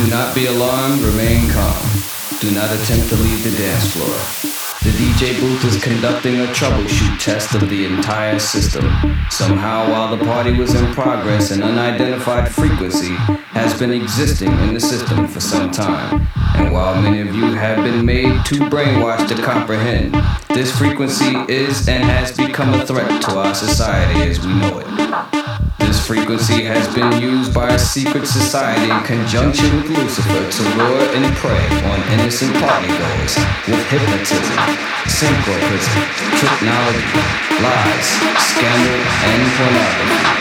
Do not be alarmed, remain calm. Do not attempt to leave the dance floor. The DJ booth is conducting a troubleshoot test of the entire system. Somehow, while the party was in progress, an unidentified frequency has been existing in the system for some time. And while many of you have been made too brainwashed to comprehend, this frequency is and has become a threat to our society as we know it. This frequency has been used by a secret society in conjunction with Lucifer to lure and prey on innocent partygoers with hypnotism, synchroprism, technology, lies, scandal, and pornography.